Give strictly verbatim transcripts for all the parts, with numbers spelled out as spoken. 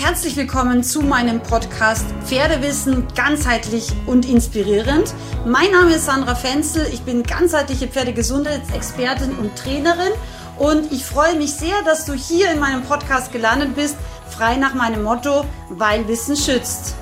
Herzlich willkommen zu meinem Podcast Pferdewissen ganzheitlich und inspirierend. Mein Name ist Sandra Fenzel, ich bin ganzheitliche Pferdegesundheitsexpertin und Trainerin und ich freue mich sehr, dass du hier in meinem Podcast gelandet bist, frei nach meinem Motto, weil Wissen schützt.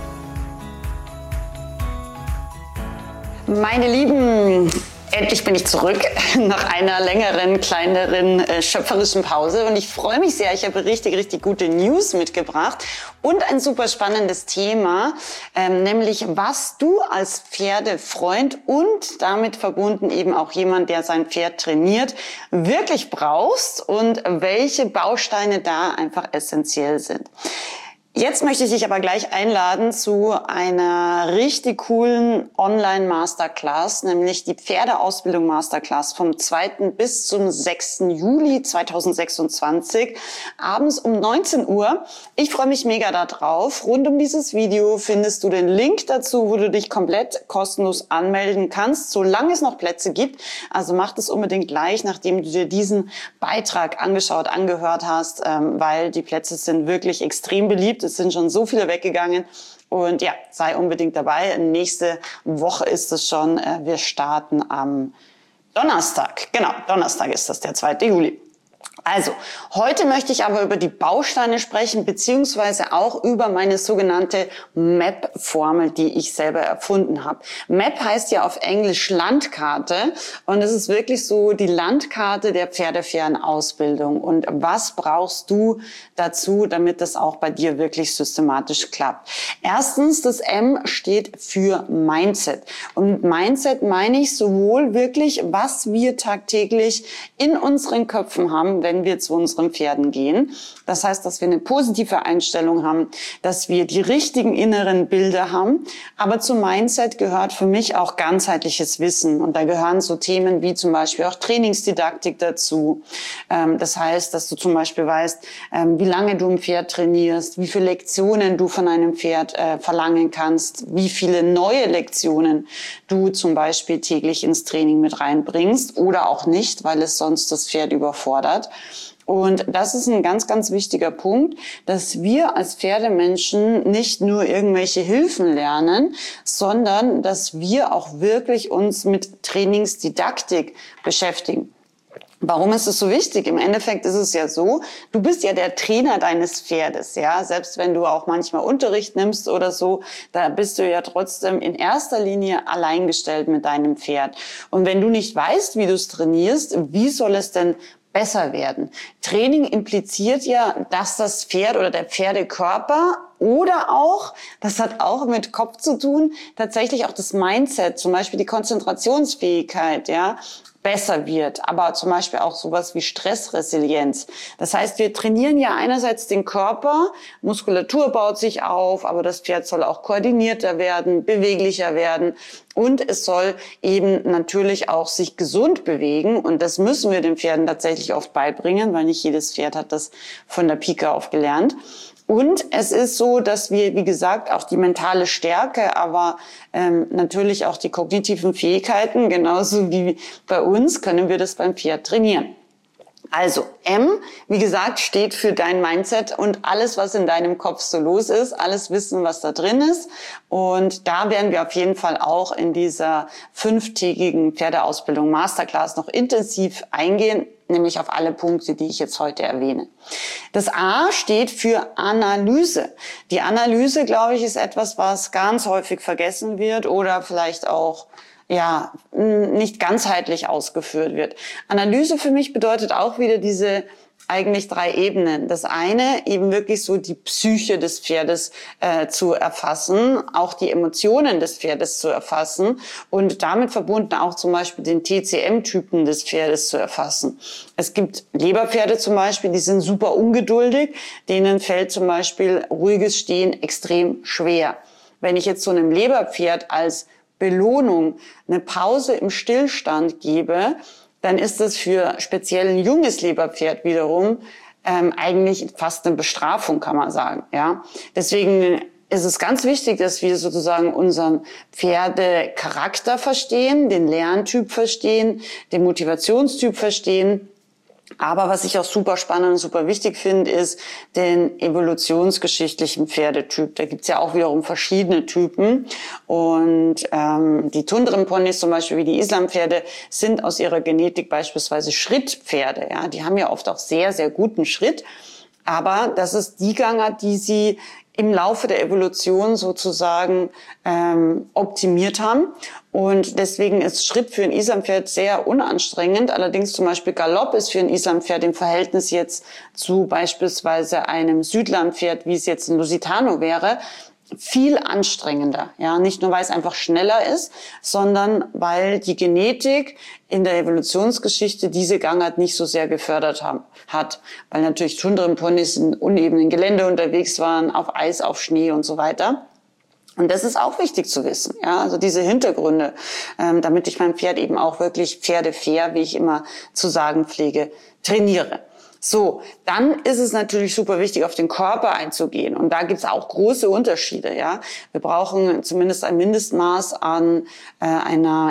Meine Lieben, endlich bin ich zurück nach einer längeren, kleineren, äh, schöpferischen Pause und ich freue mich sehr. Ich habe richtig, richtig gute News mitgebracht und ein super spannendes Thema, ähm, nämlich was du als Pferdefreund und damit verbunden eben auch jemand, der sein Pferd trainiert, wirklich brauchst und welche Bausteine da einfach essentiell sind. Jetzt möchte ich dich aber gleich einladen zu einer richtig coolen Online-Masterclass, nämlich die Pferdeausbildung Masterclass vom zweiten bis zum sechsten Juli zweitausendsechsundzwanzig, abends um neunzehn Uhr. Ich freue mich mega da drauf. Rund um dieses Video findest du den Link dazu, wo du dich komplett kostenlos anmelden kannst, solange es noch Plätze gibt. Also mach das unbedingt gleich, nachdem du dir diesen Beitrag angeschaut, angehört hast, weil die Plätze sind wirklich extrem beliebt. Es sind schon so viele weggegangen und ja, sei unbedingt dabei. Nächste Woche ist es schon. Wir starten am Donnerstag. Genau, Donnerstag ist das, der zweite Juli. Also, heute möchte ich aber über die Bausteine sprechen, beziehungsweise auch über meine sogenannte M A P-Formel, die ich selber erfunden habe. M A P heißt ja auf Englisch Landkarte und es ist wirklich so die Landkarte der Pferdefern-Ausbildung. Und was brauchst du dazu, damit das auch bei dir wirklich systematisch klappt? Erstens, das M steht für Mindset. Und mit Mindset meine ich sowohl wirklich, was wir tagtäglich in unseren Köpfen haben, wenn wir zu unseren Pferden gehen. Das heißt, dass wir eine positive Einstellung haben, dass wir die richtigen inneren Bilder haben. Aber zum Mindset gehört für mich auch ganzheitliches Wissen. Und da gehören so Themen wie zum Beispiel auch Trainingsdidaktik dazu. Das heißt, dass du zum Beispiel weißt, wie lange du ein Pferd trainierst, wie viele Lektionen du von einem Pferd verlangen kannst, wie viele neue Lektionen du zum Beispiel täglich ins Training mit reinbringst oder auch nicht, weil es sonst das Pferd überfordert. Und das ist ein ganz, ganz wichtiger Punkt, dass wir als Pferdemenschen nicht nur irgendwelche Hilfen lernen, sondern dass wir auch wirklich uns mit Trainingsdidaktik beschäftigen. Warum ist es so wichtig? Im Endeffekt ist es ja so, du bist ja der Trainer deines Pferdes, ja. Selbst wenn du auch manchmal Unterricht nimmst oder so, da bist du ja trotzdem in erster Linie alleingestellt mit deinem Pferd. Und wenn du nicht weißt, wie du es trainierst, wie soll es denn besser werden? Training impliziert ja, dass das Pferd oder der Pferdekörper oder auch, das hat auch mit Kopf zu tun, tatsächlich auch das Mindset, zum Beispiel die Konzentrationsfähigkeit, ja, besser wird, aber zum Beispiel auch sowas wie Stressresilienz. Das heißt, wir trainieren ja einerseits den Körper, Muskulatur baut sich auf, aber das Pferd soll auch koordinierter werden, beweglicher werden und es soll eben natürlich auch sich gesund bewegen und das müssen wir den Pferden tatsächlich oft beibringen, weil nicht jedes Pferd hat das von der Pike auf gelernt. Und es ist so, dass wir, wie gesagt, auch die mentale Stärke, aber ähm, natürlich auch die kognitiven Fähigkeiten, genauso wie bei uns, können wir das beim Pferd trainieren. Also M, wie gesagt, steht für dein Mindset und alles, was in deinem Kopf so los ist, alles Wissen, was da drin ist. Und da werden wir auf jeden Fall auch in dieser fünftägigen Pferdeausbildung Masterclass noch intensiv eingehen, nämlich auf alle Punkte, die ich jetzt heute erwähne. Das A steht für Analyse. Die Analyse, glaube ich, ist etwas, was ganz häufig vergessen wird oder vielleicht auch ja nicht ganzheitlich ausgeführt wird. Analyse für mich bedeutet auch wieder diese eigentlich drei Ebenen. Das eine, eben wirklich so die Psyche des Pferdes äh, zu erfassen, auch die Emotionen des Pferdes zu erfassen und damit verbunden auch zum Beispiel den T C M-Typen des Pferdes zu erfassen. Es gibt Leberpferde zum Beispiel, die sind super ungeduldig, denen fällt zum Beispiel ruhiges Stehen extrem schwer. Wenn ich jetzt so einem Leberpferd als Belohnung eine Pause im Stillstand gebe, dann ist das für speziell ein junges Leberpferd wiederum ähm, eigentlich fast eine Bestrafung, kann man sagen. Ja, deswegen ist es ganz wichtig, dass wir sozusagen unseren Pferdecharakter verstehen, den Lerntyp verstehen, den Motivationstyp verstehen Aber was ich auch super spannend und super wichtig finde, ist den evolutionsgeschichtlichen Pferdetyp. Da gibt's ja auch wiederum verschiedene Typen. Und ähm, die Tundrenponys zum Beispiel, wie die Islampferde, sind aus ihrer Genetik beispielsweise Schrittpferde. Ja, die haben ja oft auch sehr, sehr guten Schritt. Aber das ist die Gangart, die sie im Laufe der Evolution sozusagen ähm, optimiert haben. Und deswegen ist Schritt für ein Islampferd sehr unanstrengend. Allerdings zum Beispiel Galopp ist für ein Islampferd im Verhältnis jetzt zu beispielsweise einem Südlandpferd, wie es jetzt ein Lusitano wäre, viel anstrengender. Ja, nicht nur, weil es einfach schneller ist, sondern weil die Genetik in der Evolutionsgeschichte diese Gangart nicht so sehr gefördert haben, hat. Weil natürlich Tundrenponys in unebenen Gelände unterwegs waren, auf Eis, auf Schnee und so weiter. Und das ist auch wichtig zu wissen, ja, also diese Hintergründe, ähm, damit ich mein Pferd eben auch wirklich pferdefair, wie ich immer zu sagen pflege, trainiere. So, dann ist es natürlich super wichtig, auf den Körper einzugehen. Und da gibt's auch große Unterschiede. Ja, wir brauchen zumindest ein Mindestmaß an äh, einer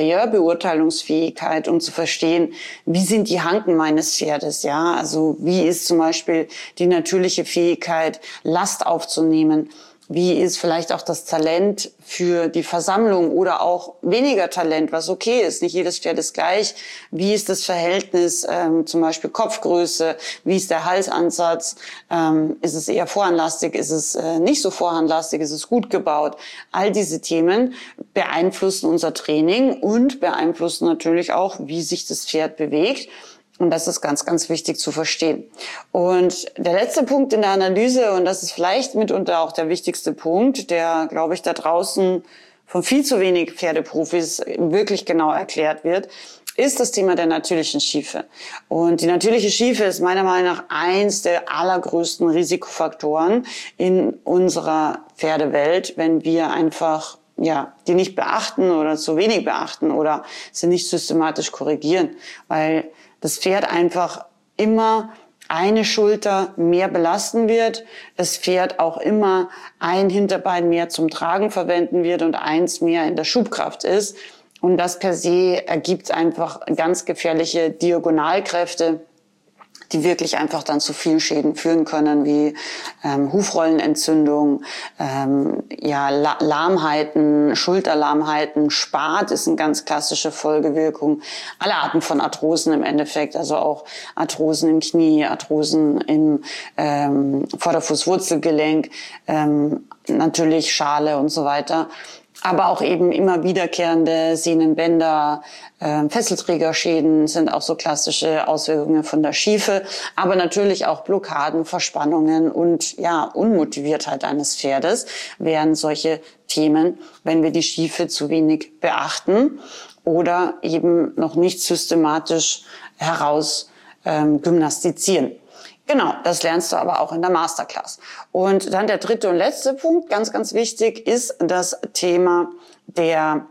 Exterieurbeurteilungsfähigkeit, um zu verstehen, wie sind die Hanken meines Pferdes. Ja, also wie ist zum Beispiel die natürliche Fähigkeit, Last aufzunehmen. Wie ist vielleicht auch das Talent für die Versammlung oder auch weniger Talent, was okay ist. Nicht jedes Pferd ist gleich. Wie ist das Verhältnis, ähm, zum Beispiel Kopfgröße? Wie ist der Halsansatz? Ähm, ist es eher vorhandlastig? Ist es äh, nicht so vorhandlastig? Ist es gut gebaut? All diese Themen beeinflussen unser Training und beeinflussen natürlich auch, wie sich das Pferd bewegt. Und das ist ganz, ganz wichtig zu verstehen. Und der letzte Punkt in der Analyse, und das ist vielleicht mitunter auch der wichtigste Punkt, der, glaube ich, da draußen von viel zu wenig Pferdeprofis wirklich genau erklärt wird, ist das Thema der natürlichen Schiefe. Und die natürliche Schiefe ist meiner Meinung nach eins der allergrößten Risikofaktoren in unserer Pferdewelt, wenn wir einfach ja, die nicht beachten oder zu wenig beachten oder sie nicht systematisch korrigieren, weil das Pferd einfach immer eine Schulter mehr belasten wird, das Pferd auch immer ein Hinterbein mehr zum Tragen verwenden wird und eins mehr in der Schubkraft ist. Und das per se ergibt einfach ganz gefährliche Diagonalkräfte, die wirklich einfach dann zu vielen Schäden führen können, wie ähm, Hufrollenentzündung, ähm, ja, La- Lahmheiten, Schulterlahmheiten, Spat ist eine ganz klassische Folgewirkung. Alle Arten von Arthrosen im Endeffekt, also auch Arthrosen im Knie, Arthrosen im ähm, Vorderfußwurzelgelenk, ähm, natürlich Schale und so weiter. Aber auch eben immer wiederkehrende Sehnenbänder, äh, Fesselträgerschäden sind auch so klassische Auswirkungen von der Schiefe. Aber natürlich auch Blockaden, Verspannungen und ja Unmotiviertheit eines Pferdes wären solche Themen, wenn wir die Schiefe zu wenig beachten oder eben noch nicht systematisch heraus ähm, gymnastizieren. Genau, das lernst du aber auch in der Masterclass. Und dann der dritte und letzte Punkt, ganz, ganz wichtig, ist das Thema der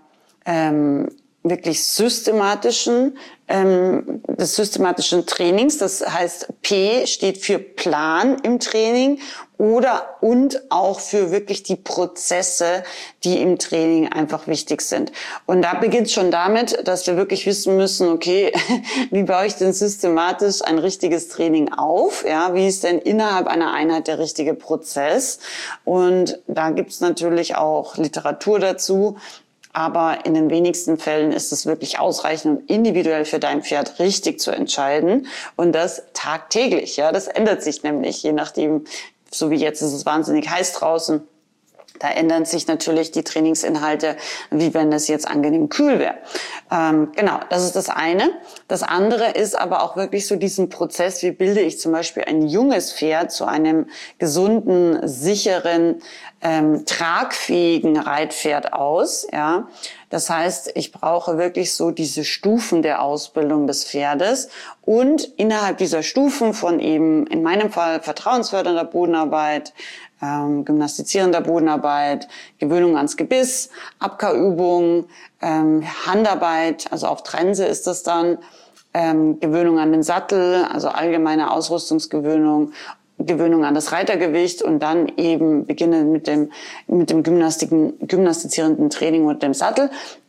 ähm, wirklich systematischen, ähm, des systematischen Trainings. Das heißt, P steht für Plan im Training oder und auch für wirklich die Prozesse, die im Training einfach wichtig sind. Und da beginnt es schon damit, dass wir wirklich wissen müssen, okay, wie baue ich denn systematisch ein richtiges Training auf? Ja, wie ist denn innerhalb einer Einheit der richtige Prozess? Und da gibt es natürlich auch Literatur dazu. Aber in den wenigsten Fällen ist es wirklich ausreichend, um individuell für dein Pferd richtig zu entscheiden. Und das tagtäglich. Ja, das ändert sich nämlich, je nachdem, so wie jetzt ist es wahnsinnig heiß draußen. Da ändern sich natürlich die Trainingsinhalte, wie wenn es jetzt angenehm kühl wäre. Ähm, genau, das ist das eine. Das andere ist aber auch wirklich so diesen Prozess, wie bilde ich zum Beispiel ein junges Pferd zu einem gesunden, sicheren, ähm, tragfähigen Reitpferd aus. Ja, das heißt, ich brauche wirklich so diese Stufen der Ausbildung des Pferdes und innerhalb dieser Stufen von eben, in meinem Fall, vertrauensfördernder Bodenarbeit, Ähm, gymnastizierender Bodenarbeit, Gewöhnung ans Gebiss, Abkehrübungen, ähm, Handarbeit, also auf Trense ist das dann, ähm, Gewöhnung an den Sattel, also allgemeine Ausrüstungsgewöhnung, Gewöhnung an das Reitergewicht und dann eben beginnen mit dem mit dem Gymnastiken, gymnastizierenden Training und dem Sattel.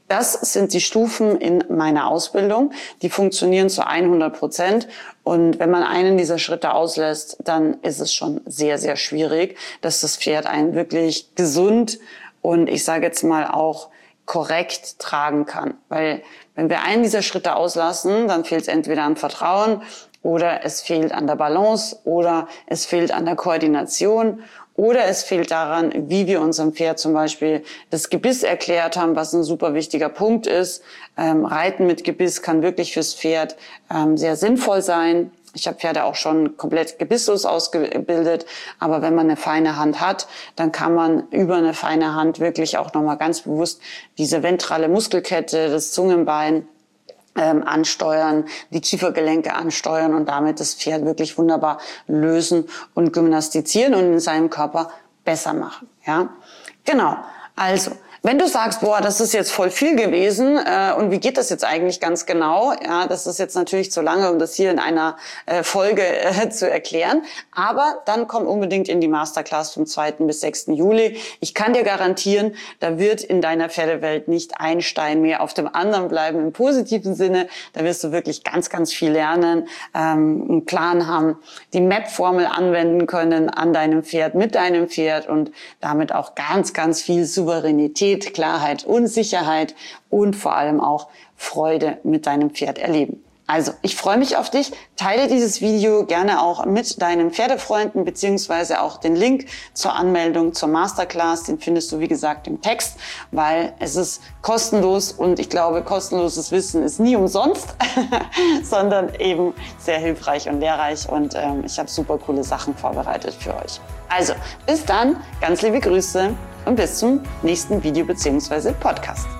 Das sind die Stufen in meiner Ausbildung. Die funktionieren zu hundert Prozent. Und wenn man einen dieser Schritte auslässt, dann ist es schon sehr, sehr schwierig, dass das Pferd einen wirklich gesund und ich sage jetzt mal auch korrekt tragen kann. Weil wenn wir einen dieser Schritte auslassen, dann fehlt es entweder an Vertrauen oder es fehlt an der Balance oder es fehlt an der Koordination oder es fehlt daran, wie wir unserem Pferd zum Beispiel das Gebiss erklärt haben, was ein super wichtiger Punkt ist. Ähm, Reiten mit Gebiss kann wirklich fürs Pferd ähm, sehr sinnvoll sein. Ich habe Pferde auch schon komplett gebisslos ausgebildet, aber wenn man eine feine Hand hat, dann kann man über eine feine Hand wirklich auch nochmal ganz bewusst diese ventrale Muskelkette, das Zungenbein ähm, ansteuern, die Kiefergelenke ansteuern und damit das Pferd wirklich wunderbar lösen und gymnastizieren und in seinem Körper besser machen. Ja, genau. Also, wenn du sagst, boah, das ist jetzt voll viel gewesen äh, und wie geht das jetzt eigentlich ganz genau? Ja, das ist jetzt natürlich zu lange, um das hier in einer äh, Folge äh, zu erklären. Aber dann komm unbedingt in die Masterclass vom zweiten bis sechsten Juli. Ich kann dir garantieren, da wird in deiner Pferdewelt nicht ein Stein mehr auf dem anderen bleiben im positiven Sinne. Da wirst du wirklich ganz, ganz viel lernen, ähm, einen Plan haben, die M A P-Formel anwenden können an deinem Pferd, mit deinem Pferd und damit auch ganz, ganz viel Souveränität, Klarheit und Sicherheit und vor allem auch Freude mit deinem Pferd erleben. Also, ich freue mich auf dich. Teile dieses Video gerne auch mit deinen Pferdefreunden, beziehungsweise auch den Link zur Anmeldung zur Masterclass. Den findest du, wie gesagt, im Text, weil es ist kostenlos und ich glaube, kostenloses Wissen ist nie umsonst, sondern eben sehr hilfreich und lehrreich und ähm, ich habe super coole Sachen vorbereitet für euch. Also, bis dann, ganz liebe Grüße und bis zum nächsten Video bzw. Podcast.